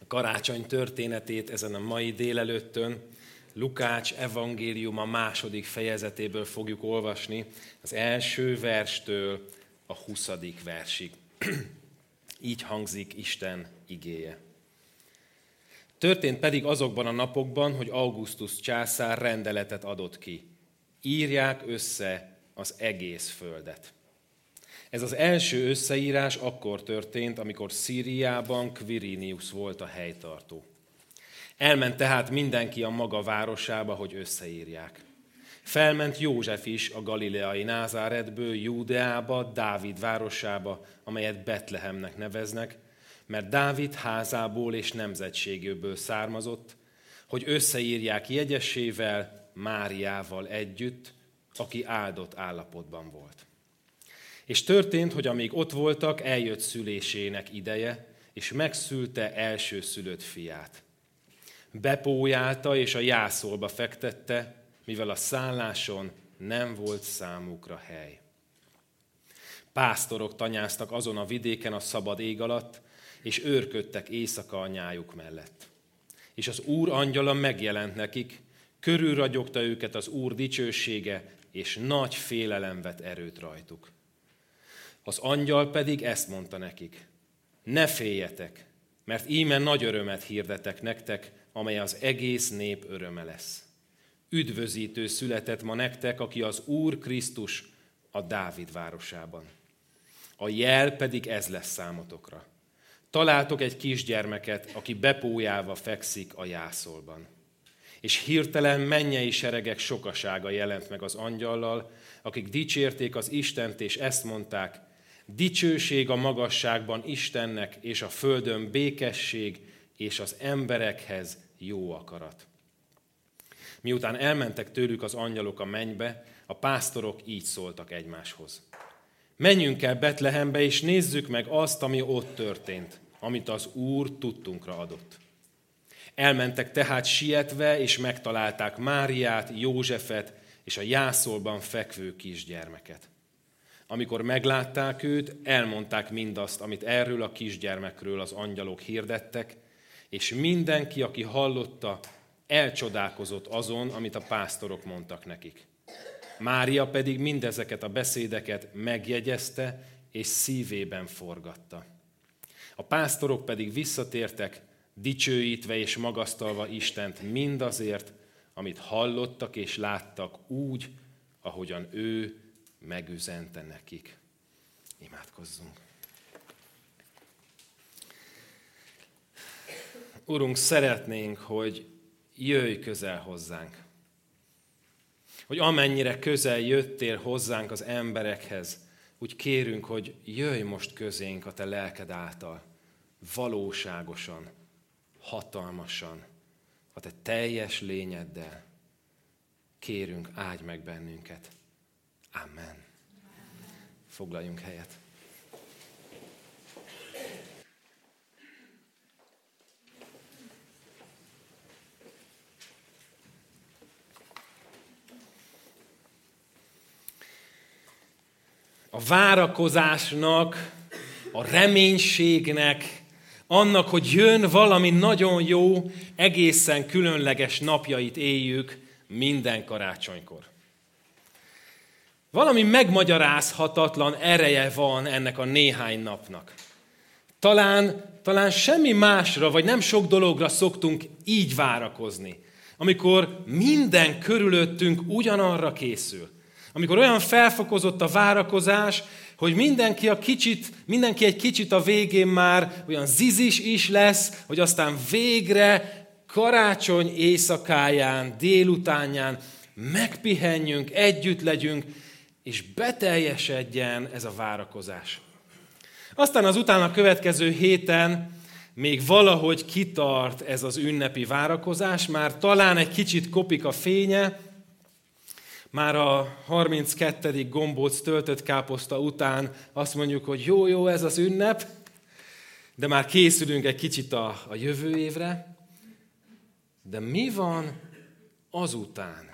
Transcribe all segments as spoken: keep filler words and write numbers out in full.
A karácsony történetét ezen a mai délelőttön Lukács evangéliuma második fejezetéből fogjuk olvasni, az első verstől a huszadik versig. Így hangzik Isten igéje. Történt pedig azokban a napokban, hogy Augustus császár rendeletet adott ki. Írják össze az egész földet. Ez az első összeírás akkor történt, amikor Szíriában Quirinius volt a helytartó. Elment tehát mindenki a maga városába, hogy összeírják. Felment József is a galileai Názáretből Júdeába, Dávid városába, amelyet Betlehemnek neveznek, mert Dávid házából és nemzetségéből származott, hogy összeírják jegyesével, Máriával együtt, aki áldott állapotban volt. És történt, hogy amíg ott voltak, eljött szülésének ideje, és megszülte elsőszülött fiát. Bepójálta és a jászolba fektette, mivel a szálláson nem volt számukra hely. Pásztorok tanyáztak azon a vidéken a szabad ég alatt, és őrködtek éjszaka a nyájuk mellett. És az Úr angyala megjelent nekik, körülragyogta őket az Úr dicsősége, és nagy félelem vett erőt rajtuk. Az angyal pedig ezt mondta nekik: ne féljetek, mert íme nagy örömet hirdetek nektek, amely az egész nép öröme lesz. Üdvözítő született ma nektek, aki az Úr Krisztus a Dávid városában. A jel pedig ez lesz számotokra. Találtok egy kisgyermeket, aki bepójálva fekszik a jászolban. És hirtelen mennyei seregek sokasága jelent meg az angyallal, akik dicsérték az Istent, és ezt mondták: dicsőség a magasságban Istennek, és a földön békesség, és az emberekhez jó akarat. Miután elmentek tőlük az angyalok a mennybe, a pásztorok így szóltak egymáshoz: menjünk el Betlehembe, és nézzük meg azt, ami ott történt, amit az Úr tudtunkra adott. Elmentek tehát sietve, és megtalálták Máriát, Józsefet és a jászolban fekvő kisgyermeket. Amikor meglátták őt, elmondták mindazt, amit erről a kisgyermekről az angyalok hirdettek, és mindenki, aki hallotta, elcsodálkozott azon, amit a pásztorok mondtak nekik. Mária pedig mindezeket a beszédeket megjegyezte, és szívében forgatta. A pásztorok pedig visszatértek, dicsőítve és magasztalva Istent mindazért, amit hallottak és láttak úgy, ahogyan ő megüzente nekik. Imádkozzunk. Urunk, szeretnénk, hogy jöjj közel hozzánk. Hogy amennyire közel jöttél hozzánk az emberekhez, úgy kérünk, hogy jöjj most közénk a te lelked által, valóságosan, hatalmasan, a te teljes lényeddel. Kérünk, áldj meg bennünket. Amen. Foglaljunk helyet. A várakozásnak, a reménységnek, annak, hogy jön valami nagyon jó, egészen különleges napjait éljük minden karácsonykor. Valami megmagyarázhatatlan ereje van ennek a néhány napnak. Talán, talán semmi másra, vagy nem sok dologra szoktunk így várakozni, amikor minden körülöttünk ugyanarra készül. Amikor olyan felfokozott a várakozás, hogy mindenki, a kicsit, mindenki egy kicsit a végén már olyan zizis is lesz, hogy aztán végre karácsony éjszakáján, délutánján megpihenjünk, együtt legyünk, és beteljesedjen ez a várakozás. Aztán az utána következő héten még valahogy kitart ez az ünnepi várakozás, már talán egy kicsit kopik a fénye, már a harminckettedik gombóc töltött káposzta után azt mondjuk, hogy jó, jó, ez az ünnep, de már készülünk egy kicsit a, a jövő évre. De mi van azután?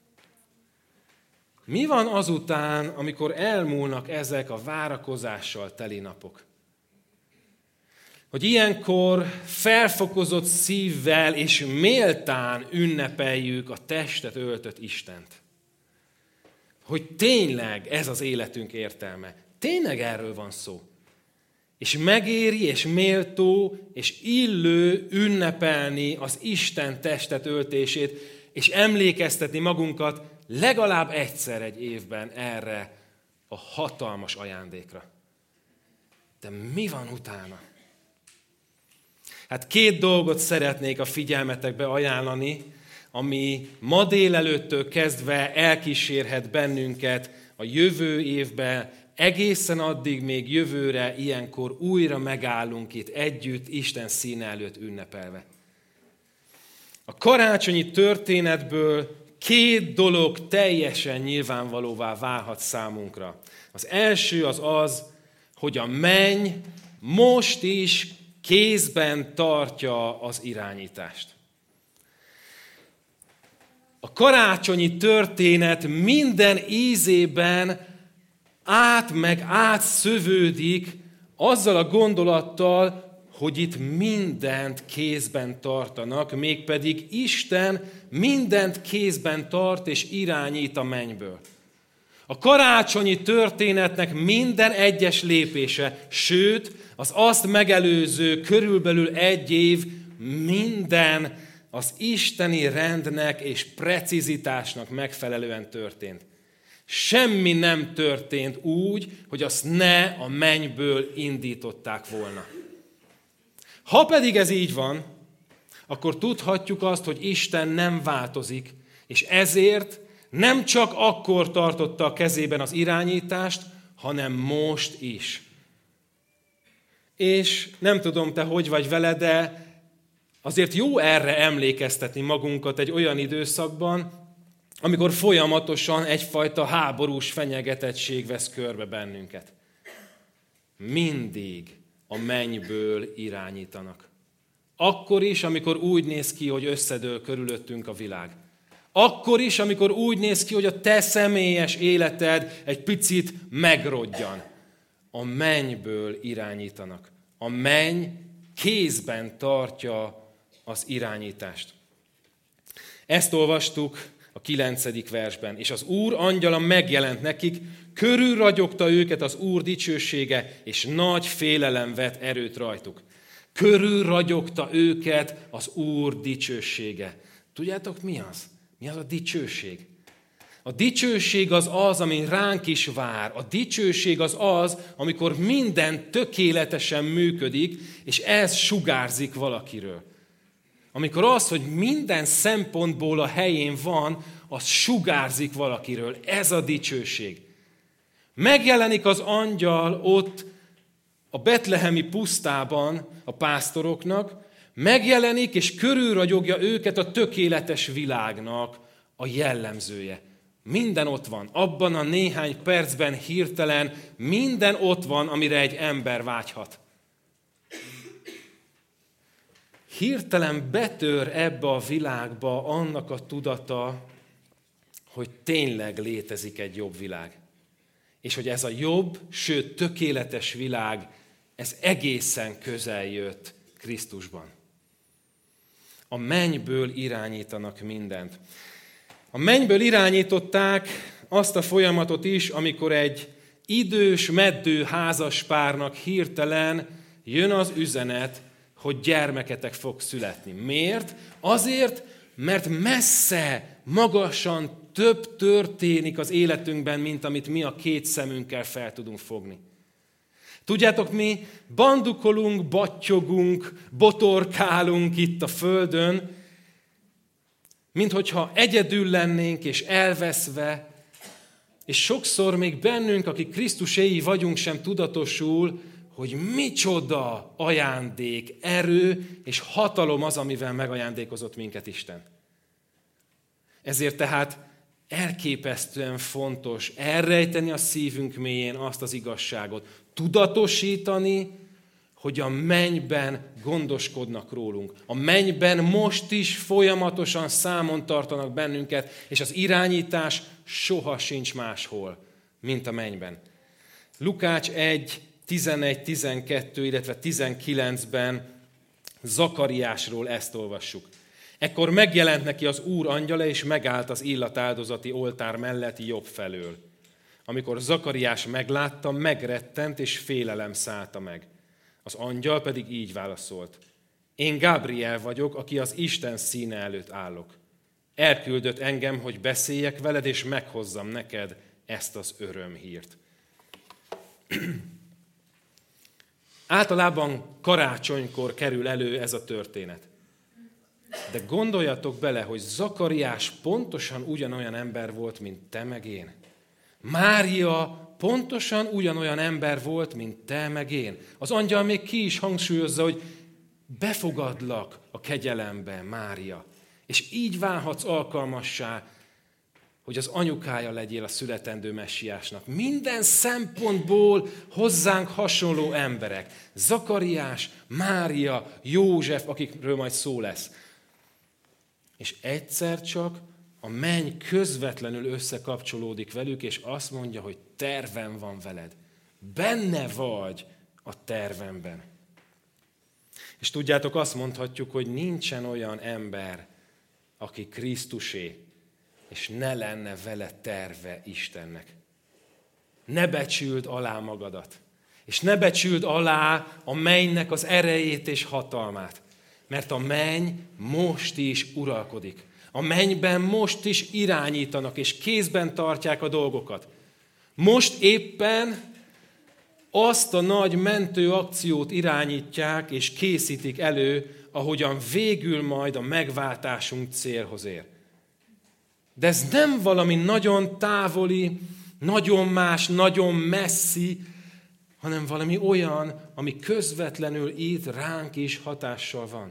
Mi van azután, amikor elmúlnak ezek a várakozással teli napok? hogy ilyenkor felfokozott szívvel és méltán ünnepeljük a testet öltött Istent. Hogy tényleg ez az életünk értelme. Tényleg erről van szó. És megéri, és méltó, és illő ünnepelni az Isten testet öltését, és emlékeztetni magunkat legalább egyszer egy évben erre a hatalmas ajándékra. De mi van utána? Hát két dolgot szeretnék a figyelmetekbe ajánlani, ami ma délelőttől kezdve elkísérhet bennünket a jövő évben, egészen addig még jövőre ilyenkor újra megállunk itt együtt, Isten színe előtt ünnepelve. A karácsonyi történetből két dolog teljesen nyilvánvalóvá válhat számunkra. Az első az az, hogy a menny most is kézben tartja az irányítást. A karácsonyi történet minden ízében át meg átszövődik azzal a gondolattal, hogy itt mindent kézben tartanak, mégpedig Isten mindent kézben tart és irányít a mennyből. A karácsonyi történetnek minden egyes lépése, sőt, az azt megelőző körülbelül egy év minden az isteni rendnek és precizitásnak megfelelően történt. Semmi nem történt úgy, hogy azt ne a mennyből indították volna. Ha pedig ez így van, akkor tudhatjuk azt, hogy Isten nem változik, és ezért nem csak akkor tartotta a kezében az irányítást, hanem most is. És nem tudom, te hogy vagy vele, de azért jó erre emlékeztetni magunkat egy olyan időszakban, amikor folyamatosan egyfajta háborús fenyegetettség vesz körbe bennünket. Mindig a mennyből irányítanak. Akkor is, amikor úgy néz ki, hogy összedől körülöttünk a világ. Akkor is, amikor úgy néz ki, hogy a te személyes életed egy picit megrodjan. A mennyből irányítanak. A menny kézben tartja az irányítást. Ezt olvastuk a kilencedik versben. És az Úr angyala megjelent nekik, körülragyogta őket az Úr dicsősége, és nagy félelem vett erőt rajtuk. Körülragyogta őket az Úr dicsősége. Tudjátok, mi az? Mi az a dicsőség? A dicsőség az az, ami ránk is vár. A dicsőség az az, amikor minden tökéletesen működik, és ez sugárzik valakiről. Amikor az, hogy minden szempontból a helyén van, az sugárzik valakiről. Ez a dicsőség. Megjelenik az angyal ott a betlehemi pusztában a pásztoroknak, megjelenik és körülragyogja őket a tökéletes világnak a jellemzője. Minden ott van. Abban a néhány percben hirtelen minden ott van, amire egy ember vágyhat. Hirtelen betör ebbe a világba annak a tudata, hogy tényleg létezik egy jobb világ. És hogy ez a jobb, sőt tökéletes világ, ez egészen közel jött Krisztusban. A mennyből irányítanak mindent. A mennyből irányították azt a folyamatot is, amikor egy idős, meddő házaspárnak hirtelen jön az üzenet, hogy gyermeketek fog születni. Miért? Azért, mert messze, magasan több történik az életünkben, mint amit mi a két szemünkkel fel tudunk fogni. Tudjátok, mi bandukolunk, battyogunk, botorkálunk itt a földön, minthogyha egyedül lennénk és elveszve, és sokszor még bennünk, akik Krisztuséi vagyunk, sem tudatosul, hogy micsoda ajándék, erő és hatalom az, amivel megajándékozott minket Isten. Ezért tehát elképesztően fontos elrejteni a szívünk mélyén azt az igazságot, tudatosítani, hogy a mennyben gondoskodnak rólunk. A mennyben most is folyamatosan számon tartanak bennünket, és az irányítás soha sincs máshol, mint a mennyben. Lukács egy tizenegy, tizenkettő, illetve tizenkilencben Zakariásról ezt olvassuk. Ekkor megjelent neki az Úr angyala, és megállt az illatáldozati oltár melletti jobb felől. Amikor Zakariás meglátta, megrettent, és félelem szállta meg. Az angyal pedig így válaszolt. Én Gábriel vagyok, aki az Isten színe előtt állok. Elküldött engem, hogy beszéljek veled, és meghozzam neked ezt az örömhírt. Általában karácsonykor kerül elő ez a történet. De gondoljatok bele, hogy Zakariás pontosan ugyanolyan ember volt, mint te meg én. Mária pontosan ugyanolyan ember volt, mint te meg én. Az angyal még ki is hangsúlyozza, hogy befogadlak a kegyelembe, Mária. És így válhatsz alkalmassá, hogy az anyukája legyél a születendő messiásnak. Minden szempontból hozzánk hasonló emberek. Zakariás, Mária, József, akikről majd szó lesz. És egyszer csak a menny közvetlenül összekapcsolódik velük, és azt mondja, hogy tervem van veled. Benne vagy a tervemben. És tudjátok, azt mondhatjuk, hogy nincsen olyan ember, aki Krisztusé, és ne lenne vele terve Istennek. Ne becsüld alá magadat, és ne becsüld alá a mennynek az erejét és hatalmát, mert a menny most is uralkodik. A mennyben most is irányítanak, és kézben tartják a dolgokat. Most éppen azt a nagy mentőakciót irányítják, és készítik elő, ahogyan végül majd a megváltásunk célhoz ér. De ez nem valami nagyon távoli, nagyon más, nagyon messzi, hanem valami olyan, ami közvetlenül itt ránk is hatással van.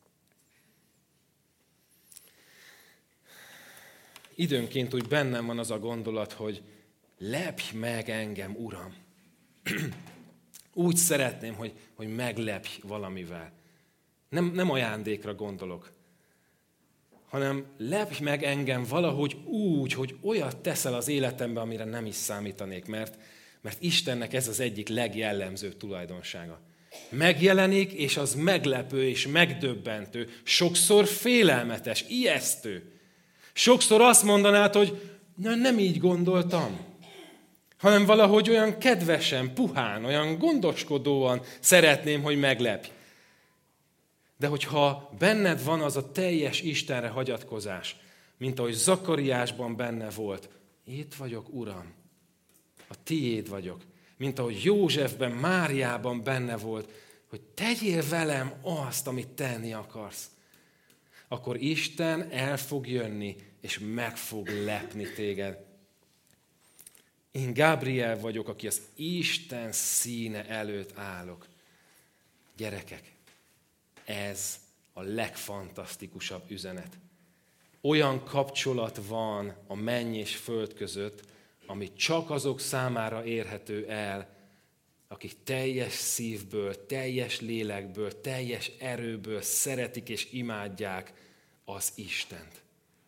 Időnként úgy bennem van az a gondolat, hogy lepj meg engem, Uram. Úgy szeretném, hogy, hogy meglepj valamivel. Nem, nem ajándékra gondolok, hanem lepj meg engem valahogy úgy, hogy olyat teszel az életembe, amire nem is számítanék, mert, mert Istennek ez az egyik legjellemzőbb tulajdonsága. Megjelenik, és az meglepő és megdöbbentő, sokszor félelmetes, ijesztő. Sokszor azt mondanád, hogy na, nem így gondoltam, hanem valahogy olyan kedvesen, puhán, olyan gondoskodóan szeretném, hogy meglepj. De hogyha benned van az a teljes Istenre hagyatkozás, mint ahogy Zakariásban benne volt, itt vagyok, Uram, a tiéd vagyok, mint ahogy Józsefben, Máriában benne volt, hogy tegyél velem azt, amit tenni akarsz, akkor Isten el fog jönni, és meg fog lepni téged. Én Gábriel vagyok, aki az Isten színe előtt állok. Gyerekek, ez a legfantasztikusabb üzenet. Olyan kapcsolat van a menny és föld között, ami csak azok számára érhető el, akik teljes szívből, teljes lélekből, teljes erőből szeretik és imádják az Istent.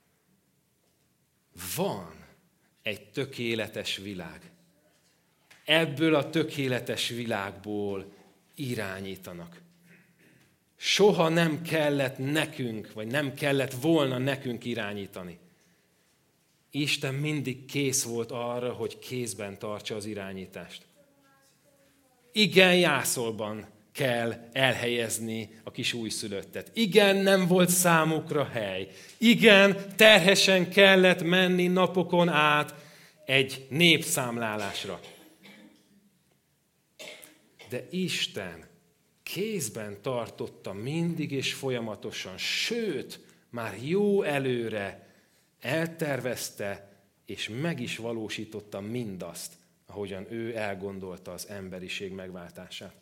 Van egy tökéletes világ. Ebből a tökéletes világból irányítanak. Soha nem kellett nekünk, vagy nem kellett volna nekünk irányítani. Isten mindig kész volt arra, hogy kézben tartsa az irányítást. Igen, jászolban kell elhelyezni a kis újszülöttet. Igen, nem volt számukra hely. Igen, terhesen kellett menni napokon át egy népszámlálásra. De Isten kézben tartotta mindig és folyamatosan, sőt, már jó előre eltervezte és meg is valósította mindazt, ahogyan ő elgondolta az emberiség megváltását.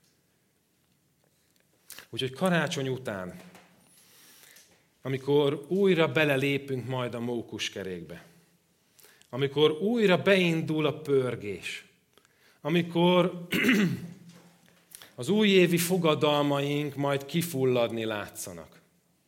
Úgyhogy karácsony után, amikor újra belelépünk majd a mókuskerékbe, amikor újra beindul a pörgés, amikor az újévi fogadalmaink majd kifulladni látszanak,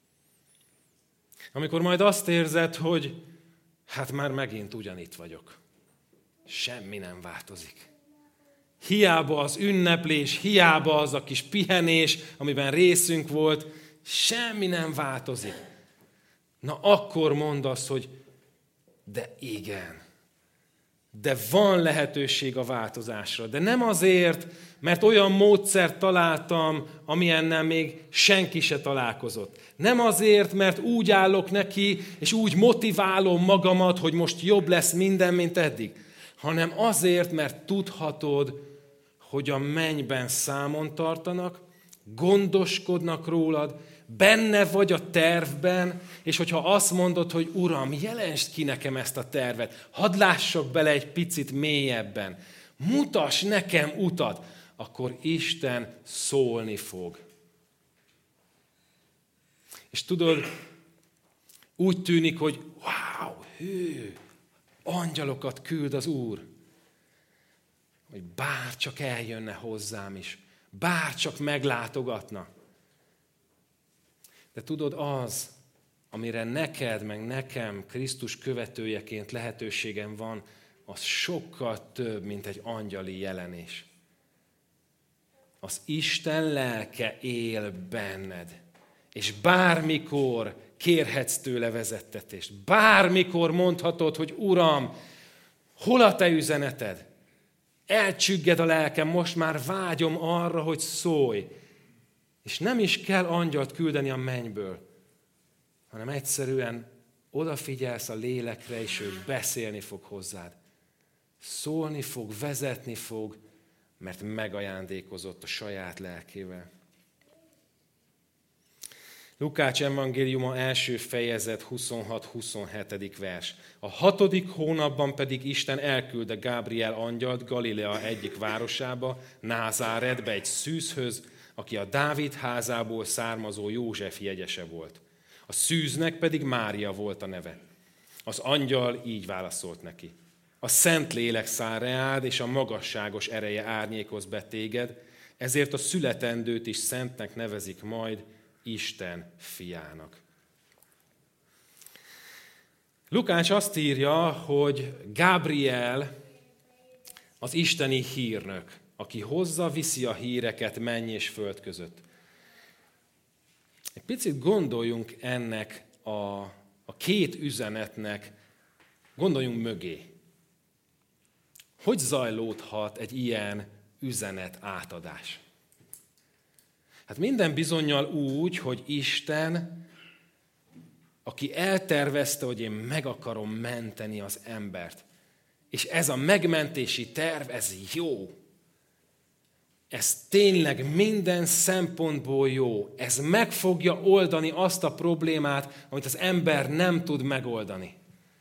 amikor majd azt érzed, hogy hát már megint ugyanitt vagyok, semmi nem változik. hiába az ünneplés, hiába az a kis pihenés, amiben részünk volt, semmi nem változik. Na akkor mondd azt, hogy de igen, de van lehetőség a változásra. De nem azért, mert olyan módszert találtam, amilyennel még senki se találkozott. Nem azért, mert úgy állok neki, és úgy motiválom magamat, hogy most jobb lesz minden, mint eddig, hanem azért, mert tudhatod, hogy a mennyben számon tartanak, gondoskodnak rólad, benne vagy a tervben, és hogyha azt mondod, hogy Uram, jelensd ki nekem ezt a tervet, hadd lássak bele egy picit mélyebben, mutass nekem utat, akkor Isten szólni fog. És tudod, úgy tűnik, hogy wow, hű, angyalokat küld az Úr, hogy bár csak eljönne hozzám is, bár csak meglátogatna. De tudod, az, amire neked, meg nekem Krisztus követőjeként lehetőségem van, az sokkal több, mint egy angyali jelenés. Az Isten lelke él benned, és bármikor kérhetsz tőle vezettetést. Bármikor mondhatod, hogy Uram, hol a te üzeneted? Elcsügged a lelkem, most már vágyom arra, hogy szólj. És nem is kell angyalt küldeni a mennyből, hanem egyszerűen odafigyelsz a lélekre, és ő beszélni fog hozzád. Szólni fog, vezetni fog, mert megajándékozott a saját lelkével. Lukács evangéliuma első fejezet huszonhat-huszonhetedik vers. A hatodik hónapban pedig Isten elküldte Gábriel angyalt Galilea egyik városába, Názáretbe egy szűzhöz, aki a Dávid házából származó József jegyese volt. A szűznek pedig Mária volt a neve. Az angyal így válaszolt neki. A Szentlélek száll reád, és a magasságos ereje árnyékoz be téged, ezért a születendőt is szentnek nevezik majd, Isten fiának. Lukács azt írja, hogy Gábriel az isteni hírnök, aki hozza, viszi a híreket menny és föld között. Egy picit gondoljunk ennek a, a két üzenetnek, gondoljunk mögé. Hogy zajlódhat egy ilyen üzenet átadás? Hát minden bizonnyal úgy, hogy Isten, aki eltervezte, hogy én meg akarom menteni az embert, és ez a megmentési terv, ez jó. Ez tényleg minden szempontból jó. Ez meg fogja oldani azt a problémát, amit az ember nem tud megoldani.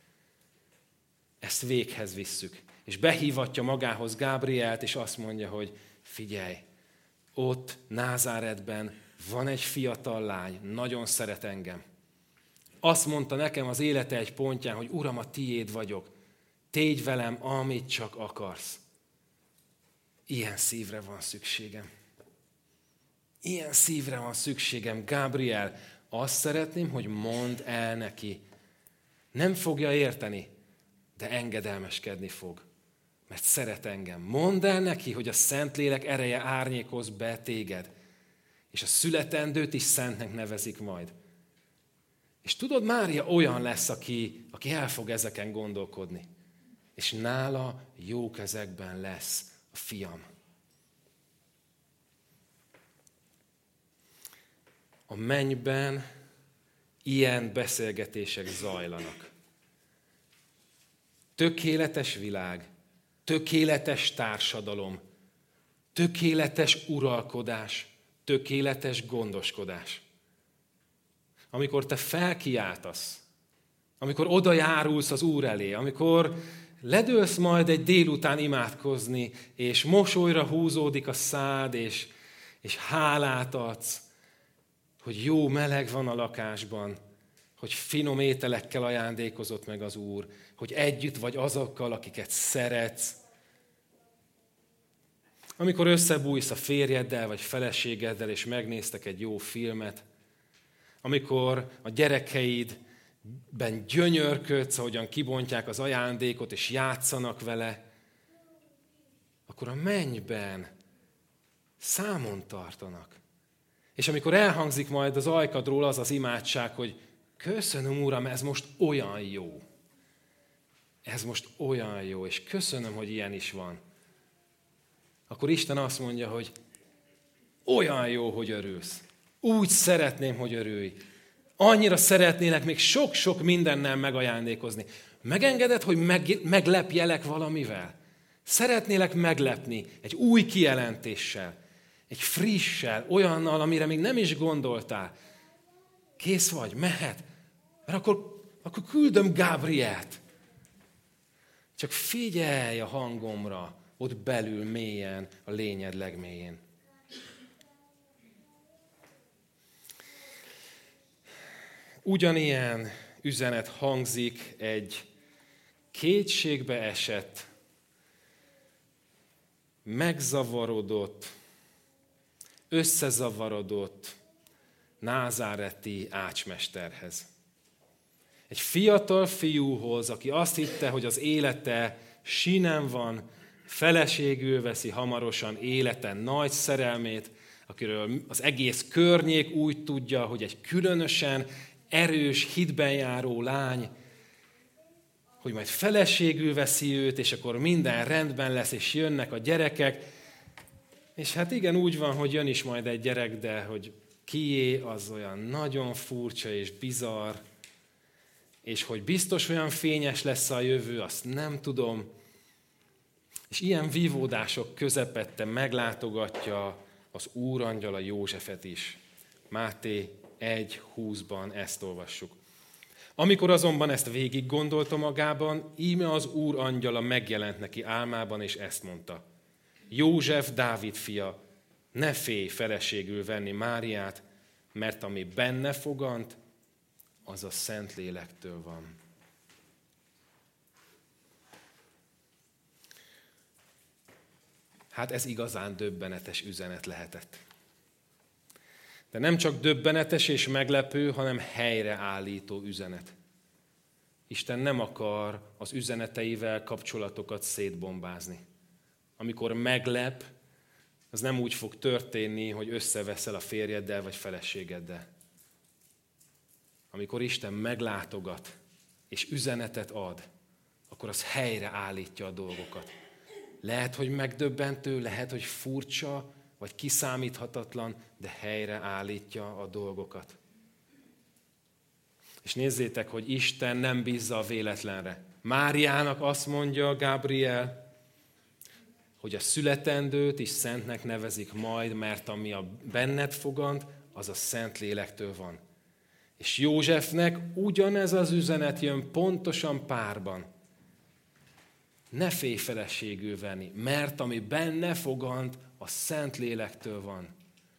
Ezt véghez visszük. És behívatja magához Gábrielt, és azt mondja, hogy figyelj, ott Názáretben van egy fiatal lány, nagyon szeret engem. Azt mondta nekem az élete egy pontján, hogy Uram, a tiéd vagyok, tégy velem, amit csak akarsz. Ilyen szívre van szükségem. Ilyen szívre van szükségem, Gábriel. Azt szeretném, hogy mondd el neki. Nem fogja érteni, de engedelmeskedni fog. Mert szeret engem. Mondd el neki, hogy a Szentlélek ereje árnyékoz be téged. És a születendőt is szentnek nevezik majd. És tudod, Mária olyan lesz, aki, aki el fog ezeken gondolkodni. És nála jó kezekben lesz a fiam. A mennyben ilyen beszélgetések zajlanak. Tökéletes világ, tökéletes társadalom, tökéletes uralkodás, tökéletes gondoskodás. Amikor te felkiáltasz, amikor oda járulsz az Úr elé, amikor ledőlsz majd egy délután imádkozni, és mosolyra húzódik a szád, és, és hálát adsz, hogy jó meleg van a lakásban, hogy finom ételekkel ajándékozott meg az Úr, hogy együtt vagy azokkal, akiket szeretsz. Amikor összebújsz a férjeddel vagy feleségeddel, és megnéztek egy jó filmet, amikor a gyerekeidben gyönyörködsz, ahogyan kibontják az ajándékot, és játszanak vele, akkor a mennyben számon tartanak. És amikor elhangzik majd az ajkadról az az imádság, hogy köszönöm, Uram, ez most olyan jó. Ez most olyan jó, és köszönöm, hogy ilyen is van. Akkor Isten azt mondja, hogy olyan jó, hogy örülsz. Úgy szeretném, hogy örülj. Annyira szeretnélek még sok-sok mindennel megajándékozni. Megengeded, hogy meg, meglepjelek valamivel? Szeretnélek meglepni egy új kijelentéssel, egy frissel, olyannal, amire még nem is gondoltál. Kész vagy, mehet. Mert akkor, akkor küldöm Gábrielt. Csak figyelj a hangomra, ott belül mélyen, a lényed legmélyén. Ugyanilyen üzenet hangzik egy kétségbe esett, megzavarodott, összezavarodott názáreti ácsmesterhez. Egy fiatal fiúhoz, aki azt hitte, hogy az élete sínen van, feleségül veszi hamarosan élete nagy szerelmét, akiről az egész környék úgy tudja, hogy egy különösen erős, hitben járó lány, hogy majd feleségül veszi őt, és akkor minden rendben lesz, és jönnek a gyerekek. És hát igen, úgy van, hogy jön is majd egy gyerek, de hogy kié, az olyan nagyon furcsa és bizarr, és hogy biztos olyan fényes lesz a jövő, azt nem tudom. És ilyen vívódások közepette meglátogatja az úrangyala Józsefet is. Máté egy húszban ezt olvassuk. Amikor azonban ezt végig gondolta magában, íme az Úr angyala megjelent neki álmában, és ezt mondta. József, Dávid fia, ne félj feleségül venni Máriát, mert ami benne fogant, az a Szentlélektől van. Hát ez igazán döbbenetes üzenet lehetett. De nem csak döbbenetes és meglepő, hanem helyreállító üzenet. Isten nem akar az üzeneteivel kapcsolatokat szétbombázni. Amikor meglep, az nem úgy fog történni, hogy összeveszel a férjeddel vagy feleségeddel. Amikor Isten meglátogat és üzenetet ad, akkor az helyreállítja a dolgokat. Lehet, hogy megdöbbentő, lehet, hogy furcsa, vagy kiszámíthatatlan, de helyreállítja a dolgokat. És nézzétek, hogy Isten nem bízza a véletlenre. Máriának azt mondja Gábriel, hogy a születendőt is szentnek nevezik majd, mert ami a benned fogant, az a Szentlélektől van. És Józsefnek ugyanez az üzenet jön pontosan párban. Ne félj feleségül venni, mert ami benne fogant, a Szentlélektől van.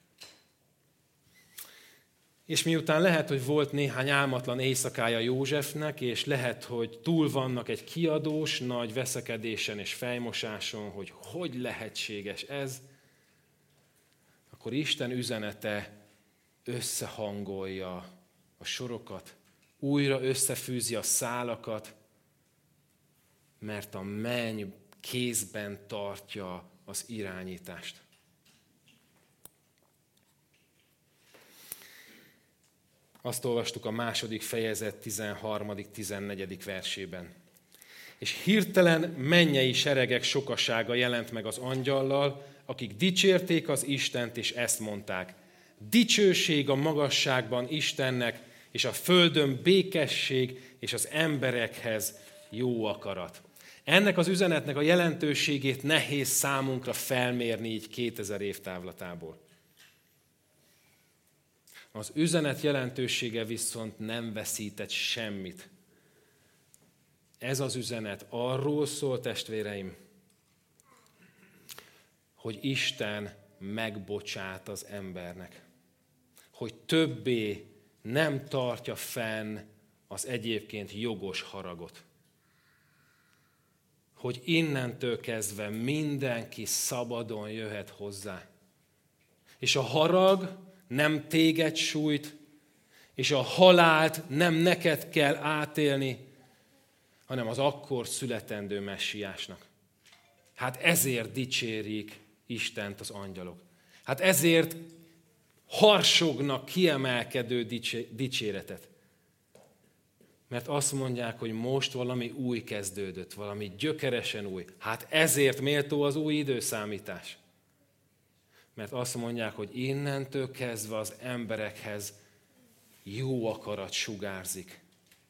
És miután lehet, hogy volt néhány álmatlan éjszakája Józsefnek, és lehet, hogy túl vannak egy kiadós, nagy veszekedésen és fejmosáson, hogy hogy lehetséges ez, akkor Isten üzenete összehangolja a sorokat, újra összefűzi a szálakat, mert a menny kézben tartja az irányítást. Azt olvastuk a második fejezet tizenharmadik tizennegyedik versében. És hirtelen mennyei seregek sokasága jelent meg az angyallal, akik dicsérték az Istent, és ezt mondták. Dicsőség a magasságban Istennek, és a földön békesség, és az emberekhez jó akarat. Ennek az üzenetnek a jelentőségét nehéz számunkra felmérni így kétezer év távlatából. Az üzenet jelentősége viszont nem veszített semmit. Ez az üzenet arról szól, testvéreim, hogy Isten megbocsát az embernek. Hogy többé nem tartja fenn az egyébként jogos haragot. Hogy innentől kezdve mindenki szabadon jöhet hozzá. És a harag nem téged sújt, és a halált nem neked kell átélni, hanem az akkor születendő messiásnak. Hát ezért dicsérik Istent az angyalok. Hát ezért harsognak kiemelkedő dicséretet. Mert azt mondják, hogy most valami új kezdődött, valami gyökeresen új. Hát ezért méltó az új időszámítás. Mert azt mondják, hogy innentől kezdve az emberekhez jó akarat sugárzik.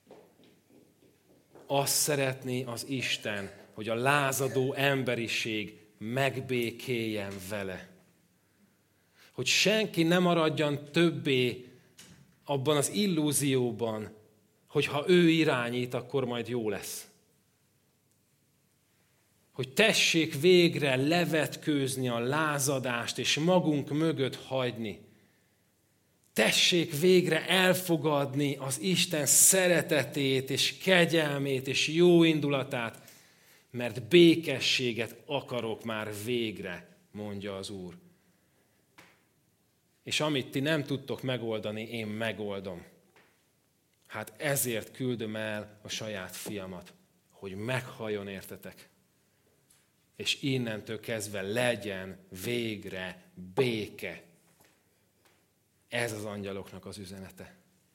Azt szeretné az Isten, hogy a lázadó emberiség megbékéljen vele. Hogy senki ne maradjon többé abban az illúzióban, hogy ha ő irányít, akkor majd jó lesz. Hogy tessék végre levetkőzni a lázadást, és magunk mögött hagyni. Tessék végre elfogadni az Isten szeretetét, és kegyelmét, és jó indulatát, mert békességet akarok már végre, mondja az Úr. És amit ti nem tudtok megoldani, én megoldom. Hát ezért küldöm el a saját fiamat, hogy meghalljon értetek. És innentől kezdve legyen végre béke. Ez az angyaloknak az üzenete.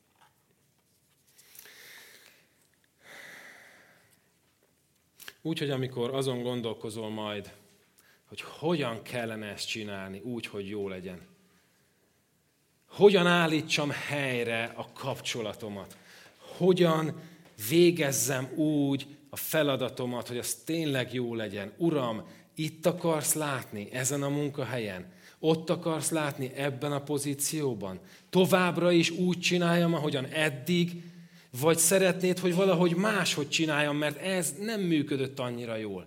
Úgyhogy amikor azon gondolkozol majd, hogy hogyan kellene ezt csinálni úgy, hogy jó legyen. Hogyan állítsam helyre a kapcsolatomat. Hogyan végezzem úgy a feladatomat, hogy az tényleg jó legyen. Uram, itt akarsz látni, ezen a munkahelyen. Ott akarsz látni, ebben a pozícióban. Továbbra is úgy csináljam, ahogyan eddig, vagy szeretnéd, hogy valahogy máshogy csináljam, mert ez nem működött annyira jól.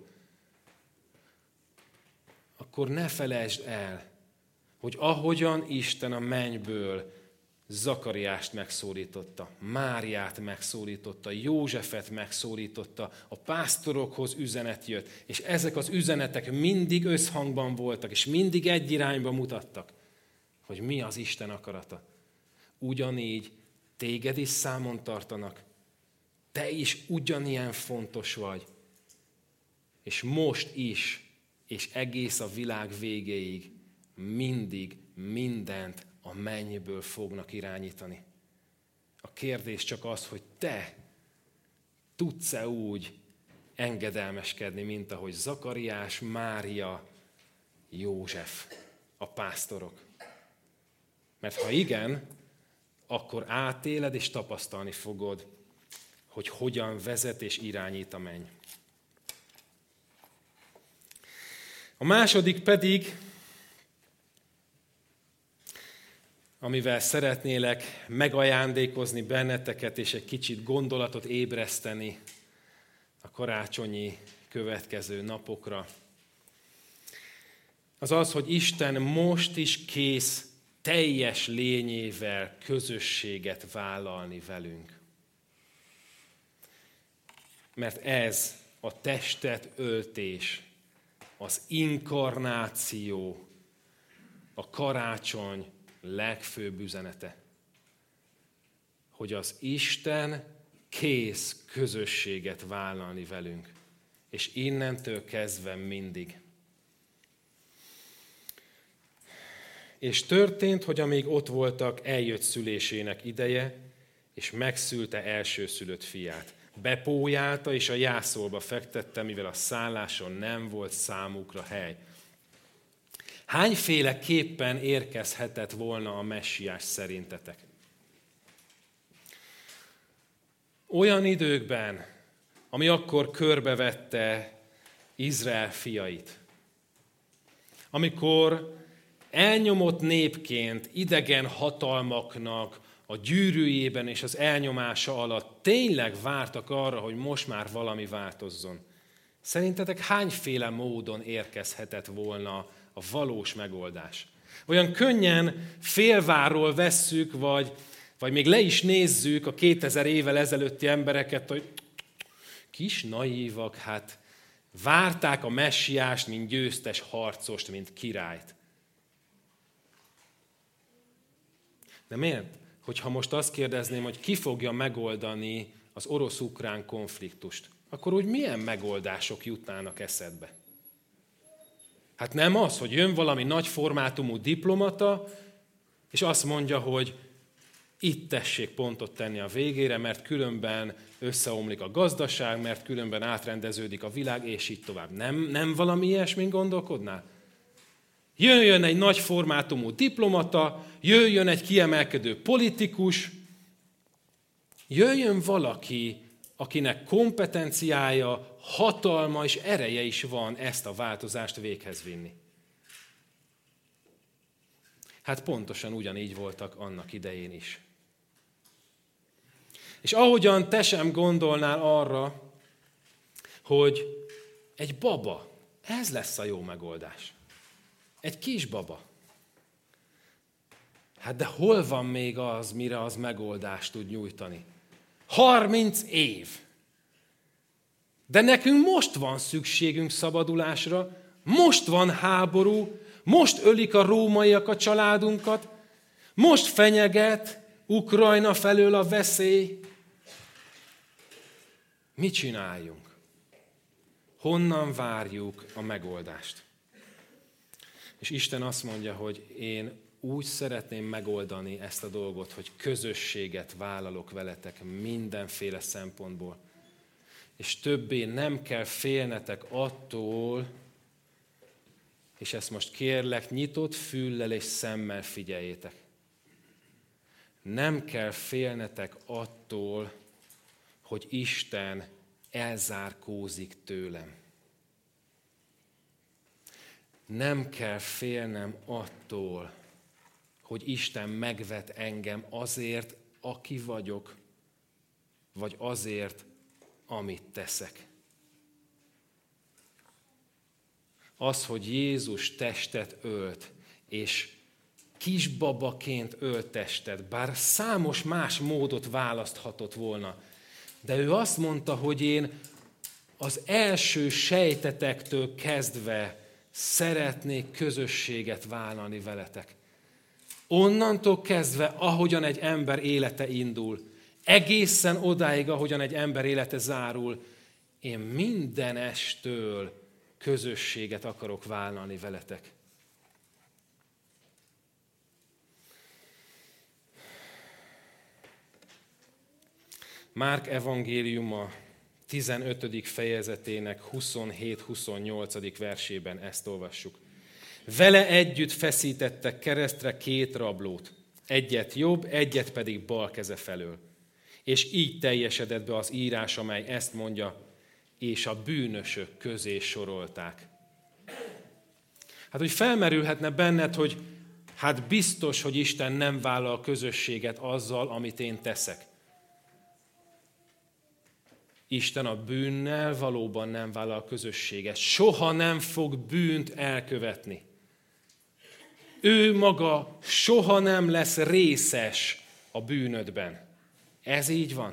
Akkor ne felejtsd el, hogy ahogyan Isten a mennyből Zakariást megszólította, Máriát megszólította, Józsefet megszólította, a pásztorokhoz üzenet jött, és ezek az üzenetek mindig összhangban voltak, és mindig egy irányba mutattak, hogy mi az Isten akarata. Ugyanígy téged is számon tartanak, te is ugyanilyen fontos vagy, és most is, és egész a világ végéig mindig mindent a mennyből fognak irányítani. A kérdés csak az, hogy te tudsz-e úgy engedelmeskedni, mint ahogy Zakariás, Mária, József, a pásztorok. Mert ha igen, akkor átéled és tapasztalni fogod, hogy hogyan vezet és irányít a menny. A második pedig, amivel szeretnélek megajándékozni benneteket, és egy kicsit gondolatot ébreszteni a karácsonyi következő napokra, az az, hogy Isten most is kész teljes lényével közösséget vállalni velünk. Mert ez a testet öltés, az inkarnáció, a karácsony legfőbb üzenete. Hogy az Isten kész közösséget vállalni velünk. És innentől kezdve mindig. És történt, hogy amíg ott voltak, eljött szülésének ideje, és megszülte elsőszülött fiát. Bepójálta, és a jászolba fektette, mivel a szálláson nem volt számukra hely. Hányféle képpen érkezhetett volna a messiás szerintetek? Olyan időkben, ami akkor körbevette Izrael fiait, amikor elnyomott népként idegen hatalmaknak a gyűrűjében és az elnyomása alatt tényleg vártak arra, hogy most már valami változzon. Szerintetek hányféle módon érkezhetett volna a valós megoldás? Olyan könnyen félvárról vesszük, vagy, vagy még le is nézzük a kétezer évvel ezelőtti embereket, hogy kis naívak, hát várták a messiást, mint győztes harcost, mint királyt. De miért? Hogyha most azt kérdezném, hogy ki fogja megoldani az orosz-ukrán konfliktust, akkor úgy milyen megoldások jutnának eszedbe? Hát nem az, hogy jön valami nagy formátumú diplomata, és azt mondja, hogy itt tessék pontot tenni a végére, mert különben összeomlik a gazdaság, mert különben átrendeződik a világ, és így tovább. Nem, nem valami ilyesmin gondolkodnál? Jöjjön egy nagy formátumú diplomata, jöjjön egy kiemelkedő politikus, jöjjön valaki, akinek kompetenciája, hatalma és ereje is van ezt a változást véghez vinni. Hát pontosan ugyanígy voltak annak idején is. És ahogyan te sem gondolnál arra, hogy egy baba, ez lesz a jó megoldás. Egy kisbaba. Hát de hol van még az, mire az megoldást tud nyújtani? harminc év. De nekünk most van szükségünk szabadulásra, most van háború, most ölik a rómaiak a családunkat, most fenyeget Ukrajna felől a veszély. Mit csináljunk? Honnan várjuk a megoldást? És Isten azt mondja, hogy én úgy szeretném megoldani ezt a dolgot, hogy közösséget vállalok veletek mindenféle szempontból. És többé nem kell félnetek attól, és ezt most kérlek, nyitott füllel és szemmel figyeljétek. Nem kell félnetek attól, hogy Isten elzárkózik tőlem. Nem kell félnem attól, hogy Isten megvet engem azért, aki vagyok, vagy azért, amit teszek. Az, hogy Jézus testet ölt, és kisbabaként ölt testet, bár számos más módot választhatott volna, de ő azt mondta, hogy én az első sejtetektől kezdve szeretnék közösséget vállalni veletek. Onnantól kezdve, ahogyan egy ember élete indul, egészen odáig, ahogyan egy ember élete zárul, én mindenestől közösséget akarok vállalni veletek. Márk evangéliuma tizenötödik fejezetének huszonhét-huszonnyolcadik versében ezt olvassuk. Vele együtt feszítettek keresztre két rablót, egyet jobb, egyet pedig bal keze felől. És így teljesedett be az írás, amely ezt mondja, és a bűnösök közé sorolták. Hát, hogy felmerülhetne benned, hogy hát biztos, hogy Isten nem vállal közösséget azzal, amit én teszek. Isten a bűnnel valóban nem vállal közösséget. Soha nem fog bűnt elkövetni. Ő maga soha nem lesz részes a bűnödben. Ez így van.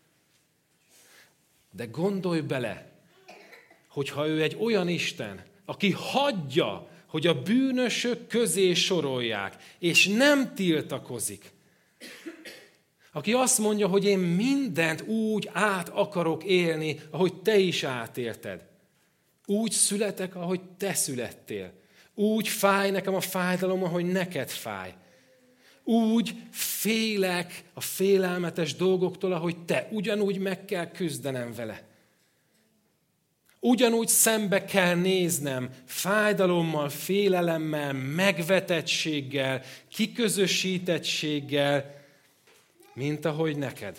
De gondolj bele, hogyha ő egy olyan Isten, aki hagyja, hogy a bűnösök közé sorolják, és nem tiltakozik, aki azt mondja, hogy én mindent úgy át akarok élni, ahogy te is átélted. Úgy születek, ahogy te születtél. Úgy fáj nekem a fájdalom, ahogy neked fáj. Úgy félek a félelmetes dolgoktól, ahogy te. Ugyanúgy meg kell küzdenem vele. Ugyanúgy szembe kell néznem fájdalommal, félelemmel, megvetettséggel, kiközösítettséggel, mint ahogy neked.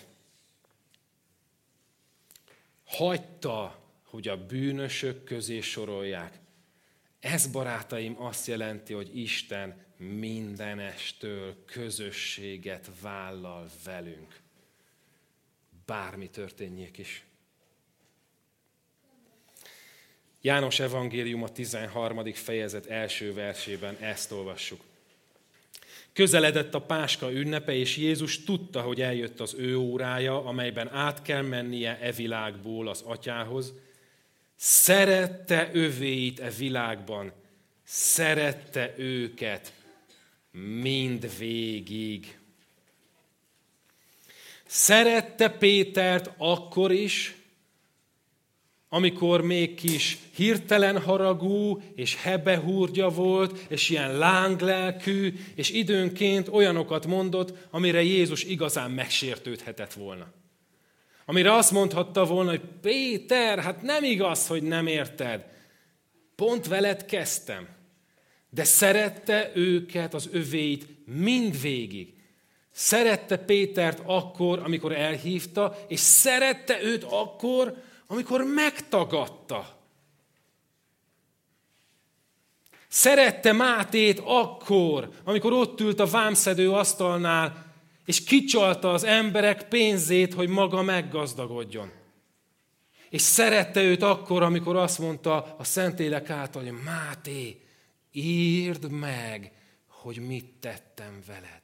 Hagyta, hogy a bűnösök közé sorolják. Ez, barátaim, azt jelenti, hogy Isten mindenestől közösséget vállal velünk. Bármi történjék is. János evangéliuma tizenharmadik fejezet első versében ezt olvassuk. Közeledett a Páska ünnepe, és Jézus tudta, hogy eljött az ő órája, amelyben át kell mennie e világból az Atyához. Szerette övéit e világban, szerette őket mindvégig. Szerette Pétert akkor is, amikor még kis hirtelen haragú, és hebehúrgya volt, és ilyen lánglelkű, és időnként olyanokat mondott, amire Jézus igazán megsértődhetett volna. Amire azt mondhatta volna, hogy Péter, hát nem igaz, hogy nem érted. Pont veled kezdtem. De szerette őket, az övéit mindvégig. Szerette Pétert akkor, amikor elhívta, és szerette őt akkor, amikor megtagadta. Szerette Mátét akkor, amikor ott ült a vámszedő asztalnál, és kicsalta az emberek pénzét, hogy maga meggazdagodjon. És szerette őt akkor, amikor azt mondta a Szentlélek által, hogy Máté, írd meg, hogy mit tettem veled.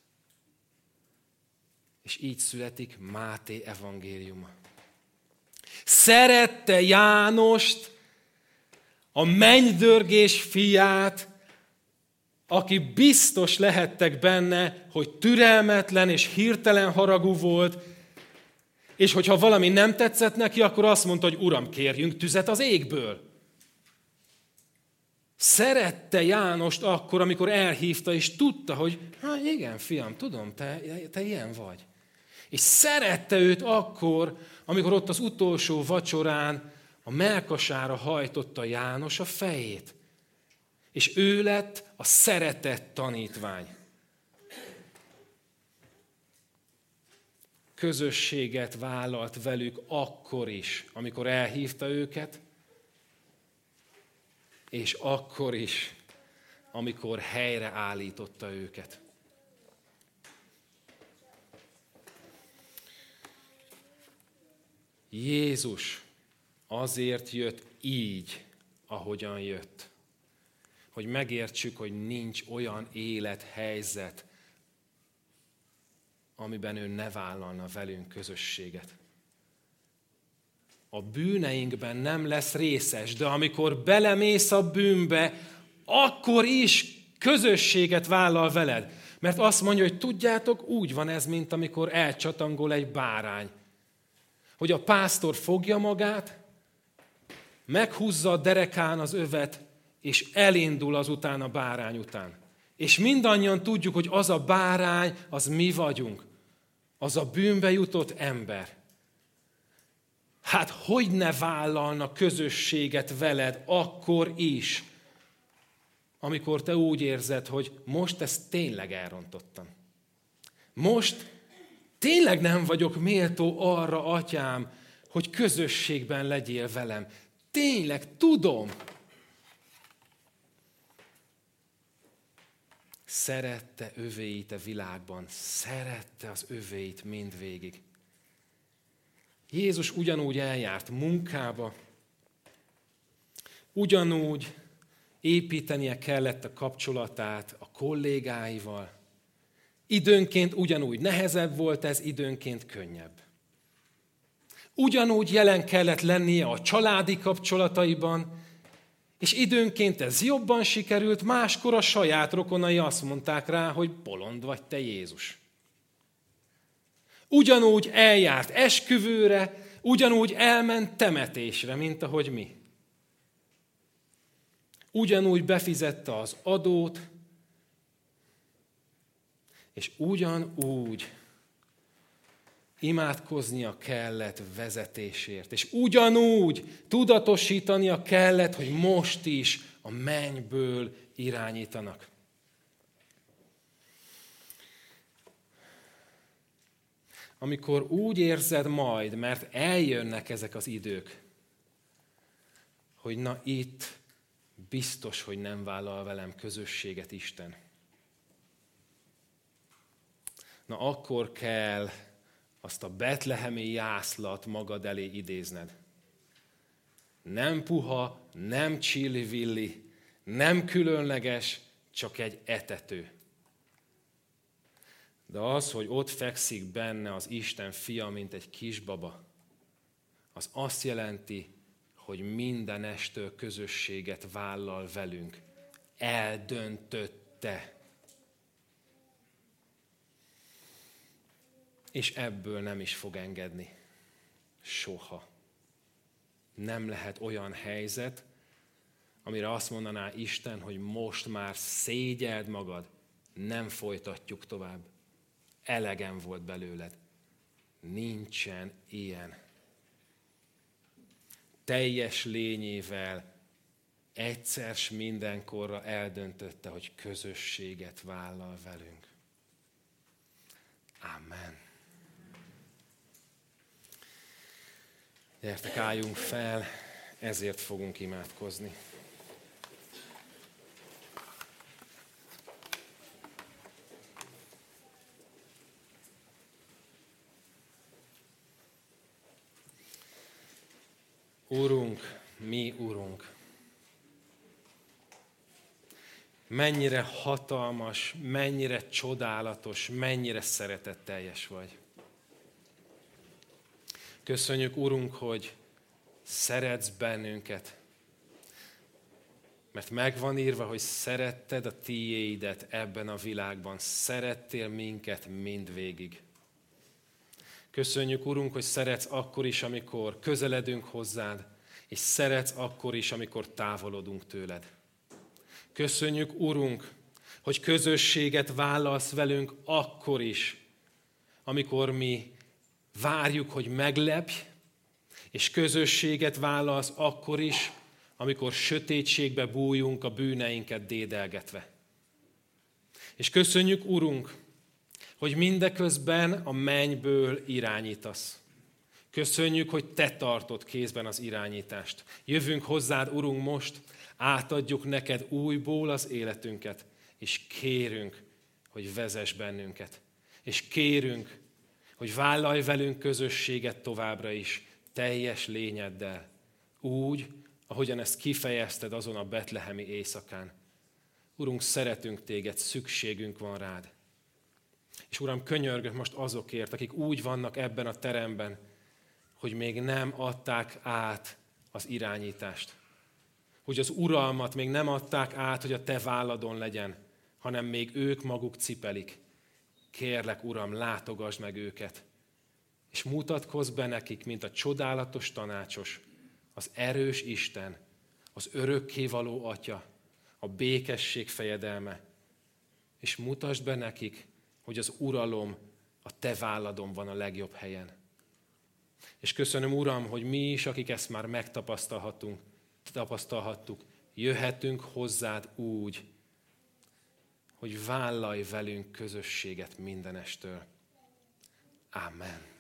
És így születik Máté evangéliuma. Szerette Jánost, a mennydörgés fiát, aki biztos lehettek benne, hogy türelmetlen és hirtelen haragú volt, és hogyha valami nem tetszett neki, akkor azt mondta, hogy Uram, kérjünk tüzet az égből. Szerette Jánost akkor, amikor elhívta, és tudta, hogy hát igen, fiam, tudom, te, te ilyen vagy. És szerette őt akkor, amikor ott az utolsó vacsorán a mellkasára hajtotta János a fejét. És ő lett a szeretett tanítvány. Közösséget vállalt velük akkor is, amikor elhívta őket, és akkor is, amikor helyreállította őket. Jézus azért jött így, ahogyan jött. Hogy megértsük, hogy nincs olyan élethelyzet, amiben ő ne vállalna velünk közösséget. A bűneinkben nem lesz részes, de amikor belemész a bűnbe, akkor is közösséget vállal veled. Mert azt mondja, hogy tudjátok, úgy van ez, mint amikor elcsatangol egy bárány. Hogy a pásztor fogja magát, meghúzza a derekán az övet, és elindul azután a bárány után. És mindannyian tudjuk, hogy az a bárány, az mi vagyunk. Az a bűnbe jutott ember. Hát hogy ne vállalna közösséget veled akkor is, amikor te úgy érzed, hogy most ezt tényleg elrontottam. Most tényleg nem vagyok méltó arra, atyám, hogy közösségben legyél velem. Tényleg tudom. Szerette övéit a világban, szerette az övéit mindvégig. Jézus ugyanúgy eljárt munkába, ugyanúgy építenie kellett a kapcsolatát a kollégáival. Időnként ugyanúgy nehezebb volt ez, időnként könnyebb. Ugyanúgy jelen kellett lennie a családi kapcsolataiban, és időnként ez jobban sikerült, máskor a saját rokonai azt mondták rá, hogy bolond vagy te, Jézus. Ugyanúgy eljárt esküvőre, ugyanúgy elment temetésre, mint ahogy mi. Ugyanúgy befizette az adót, és ugyanúgy imádkoznia kellett vezetésért, és ugyanúgy tudatosítania kellett, hogy most is a mennyből irányítanak. Amikor úgy érzed majd, mert eljönnek ezek az idők, hogy na itt biztos, hogy nem vállal velem közösséget Isten. Na akkor kell azt a betlehemi jászlat magad elé idézned. Nem puha, nem csillivilli, nem különleges, csak egy etető. De az, hogy ott fekszik benne az Isten fia, mint egy kisbaba, az azt jelenti, hogy mindenestől közösséget vállal velünk. Eldöntötte. És ebből nem is fog engedni. Soha. nem lehet olyan helyzet, amire azt mondaná Isten, hogy most már szégyeld magad, nem folytatjuk tovább. Elegem volt belőled. Nincsen ilyen. Teljes lényével egyszer s mindenkorra eldöntötte, hogy közösséget vállal velünk. Amen. Gyertek, álljunk fel, ezért fogunk imádkozni. Urunk, mi Urunk, mennyire hatalmas, mennyire csodálatos, mennyire szeretetteljes vagy. Köszönjük, Urunk, hogy szeretsz bennünket, mert megvan írva, hogy szeretted a tiéidet ebben a világban, szerettél minket mindvégig. Köszönjük, Urunk, hogy szeretsz akkor is, amikor közeledünk hozzád, és szeretsz akkor is, amikor távolodunk tőled. Köszönjük, Urunk, hogy közösséget vállalsz velünk akkor is, amikor mi várjuk, hogy meglepj, és közösséget vállalsz akkor is, amikor sötétségbe bújjunk a bűneinket dédelgetve. És köszönjük, Urunk, hogy mindeközben a mennyből irányítasz. Köszönjük, hogy te tartod kézben az irányítást. Jövünk hozzád, Urunk, most, átadjuk neked újból az életünket, és kérünk, hogy vezess bennünket. És kérünk, hogy vállalj velünk közösséget továbbra is, teljes lényeddel. Úgy, ahogyan ezt kifejezted azon a betlehemi éjszakán. Urunk, szeretünk téged, szükségünk van rád. És Uram, könyörgök most azokért, akik úgy vannak ebben a teremben, hogy még nem adták át az irányítást. Hogy az uralmat még nem adták át, hogy a te válladon legyen, hanem még ők maguk cipelik. Kérlek, Uram, látogasd meg őket, és mutatkozz be nekik, mint a csodálatos tanácsos, az erős Isten, az örökkévaló Atya, a békesség fejedelme, és mutasd be nekik, hogy az uralom a te válladon van a legjobb helyen. És köszönöm, Uram, hogy mi is, akik ezt már megtapasztalhatunk, tapasztalhattuk, jöhetünk hozzád úgy, hogy vállalj velünk közösséget mindenestől. Amen.